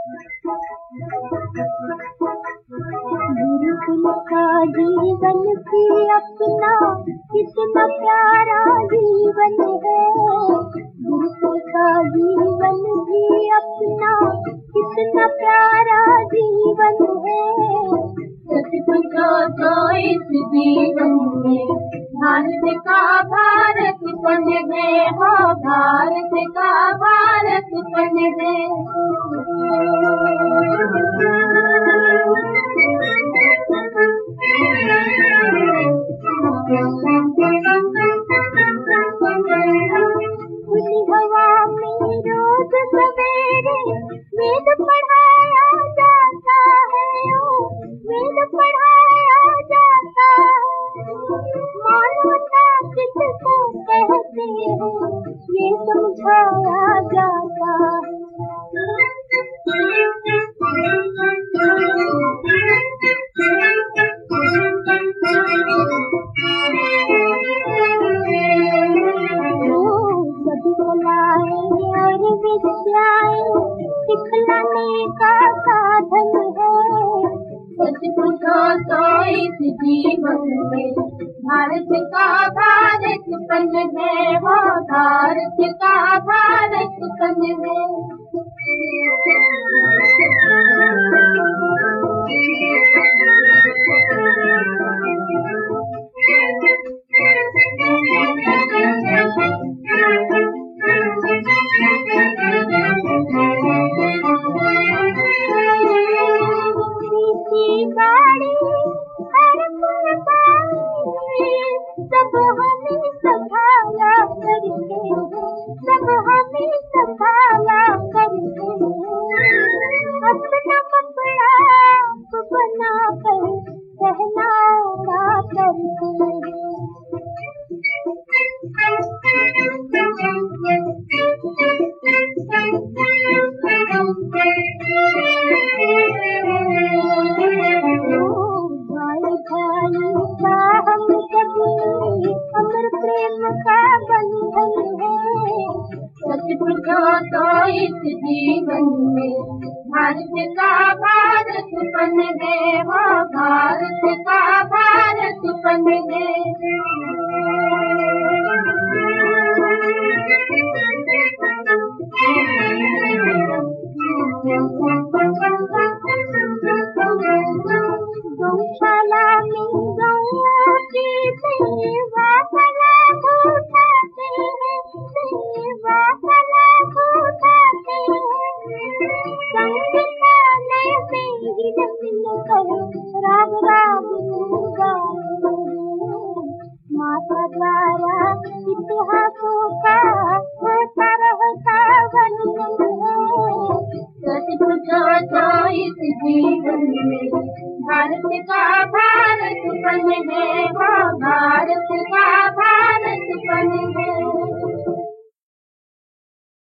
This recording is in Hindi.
गुरुकुल का जीवन भी अपना कितना प्यारा जीवन है। गुरुकुल का जीवन भी अपना कितना प्यारा जीवन है। सच पूछो तो इस जीवन में भारत का भारतपन है। हो भारत का भारतपन है। खुली हवा में रोज सवेरे वेद पढ़ाया जाता है। वेद पढ़ाया जाता है। मानवता किसको कहते हैं ये समझाया जाता है। सभी कलाएं और विद्याएं सिखलाने का साधन है। सच पूछो तो इस जीवन में भारत का भारतपन है। वो भारत का भारतपन है। गाड़ी हर पल सब हमें संभाला करते हैं। सब हमें संभाला करते हैं। अपना कपड़ा बना कर पहनावा करते हैं। हम सब अमर प्रेम का बंधन है। सच पूछो तो इस जीवन में भारत का भारतपन है। वो भारत का भारतपन है। गौशाला में गौओं की सेवा का लाभ उठाते हैं। सेवा का लाभ उठाते हैं। संग्रहालय में ही मिलकर राग राग गाते हैं। माता द्वारा इतिहासों का होता रहता वर्णन है। सच पूछो तो इस जीवन में भारत का भारत